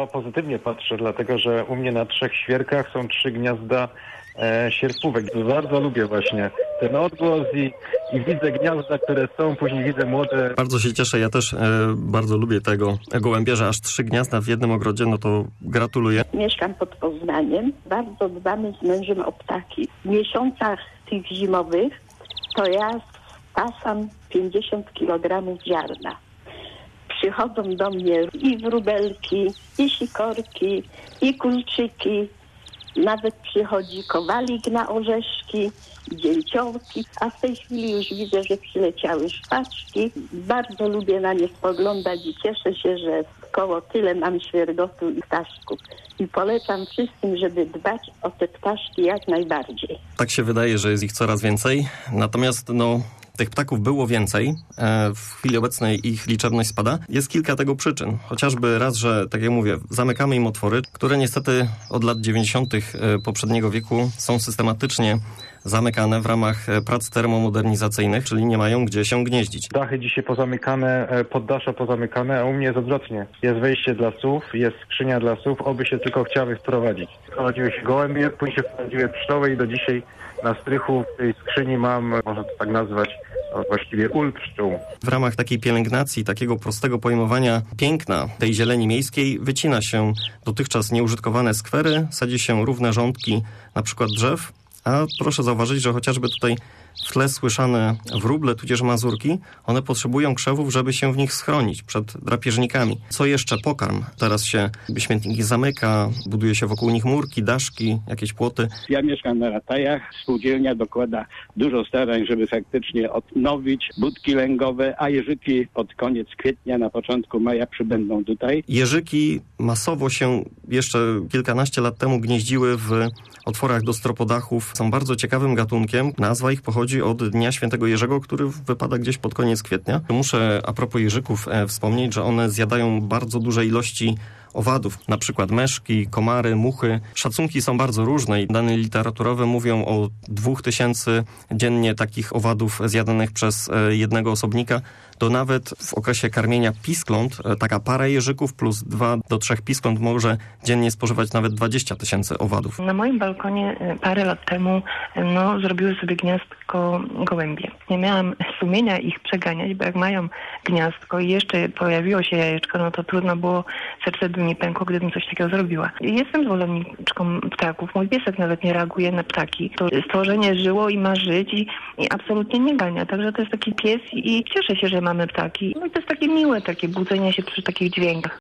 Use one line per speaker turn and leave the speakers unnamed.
pozytywnie patrzę, dlatego że u mnie na 3 świerkach są 3 gniazda sierpówek. Bardzo lubię właśnie ten odgłos i widzę gniazda, które są, później widzę młode.
Bardzo się cieszę, ja też bardzo lubię tego gołębia, że aż 3 gniazda w jednym ogrodzie, no to gratuluję.
Mieszkam pod Poznaniem, bardzo dbamy z mężem o ptaki. W miesiącach tych zimowych to ja spasam 50 kg ziarna. Przychodzą do mnie i wróbelki, i sikorki, i kulczyki. Nawet przychodzi kowalik na orzeszki, dzięciołki, a w tej chwili już widzę, że przyleciały szpaczki. Bardzo lubię na nie spoglądać i cieszę się, że koło tyle mam świergotu i ptaszków. I polecam wszystkim, żeby dbać o te ptaszki jak najbardziej.
Tak się wydaje, że jest ich coraz więcej, natomiast tych ptaków było więcej, w chwili obecnej ich liczebność spada. Jest kilka tego przyczyn. Chociażby raz, że, tak jak mówię, zamykamy im otwory, które niestety od lat 90. poprzedniego wieku są systematycznie zamykane w ramach prac termomodernizacyjnych, czyli nie mają gdzie się gnieździć.
Dachy dzisiaj pozamykane, poddasze pozamykane, a u mnie jest odwrotnie. Jest wejście dla sów, jest skrzynia dla sów, oby się tylko chciały wprowadzić. Wprowadziły się gołębie, później się wprowadziły pszczoły i do dzisiaj na strychu w tej skrzyni mam, można to tak nazwać, właściwie ul pszczół.
W ramach takiej pielęgnacji, takiego prostego pojmowania piękna tej zieleni miejskiej wycina się dotychczas nieużytkowane skwery, sadzi się równe rządki, na przykład drzew, a proszę zauważyć, że chociażby tutaj w tle słyszane wróble, tudzież mazurki, one potrzebują krzewów, żeby się w nich schronić przed drapieżnikami. Co jeszcze? Pokarm. Teraz się śmietniki zamyka, buduje się wokół nich murki, daszki, jakieś płoty.
Ja mieszkam na Ratajach. Spółdzielnia dokłada dużo starań, żeby faktycznie odnowić budki lęgowe, a jeżyki pod koniec kwietnia, na początku maja przybędą tutaj.
Jeżyki masowo się jeszcze kilkanaście lat temu gnieździły w otworach do stropodachów. Są bardzo ciekawym gatunkiem. Nazwa ich pochodzi od Dnia Świętego Jerzego, który wypada gdzieś pod koniec kwietnia. Muszę a propos jeżyków wspomnieć, że one zjadają bardzo duże ilości owadów, na przykład meszki, komary, muchy. Szacunki są bardzo różne i dane literaturowe mówią o 2000 dziennie takich owadów zjadanych przez jednego osobnika, do nawet w okresie karmienia piskląt taka para jeżyków plus 2 do 3 piskląt może dziennie spożywać nawet 20 000 owadów.
Na moim balkonie parę lat temu zrobiły sobie gniazdko gołębie. Nie miałam sumienia ich przeganiać, bo jak mają gniazdko i jeszcze pojawiło się jajeczko, to trudno było, serce by mi pękło, gdybym coś takiego zrobiła. Jestem zwolenniczką ptaków. Mój piesek nawet nie reaguje na ptaki. To stworzenie żyło i ma żyć i absolutnie nie gania. Także to jest taki pies i cieszę się, że mamy ptaki. No i to jest takie miłe, takie budzenie się przy takich dźwiękach.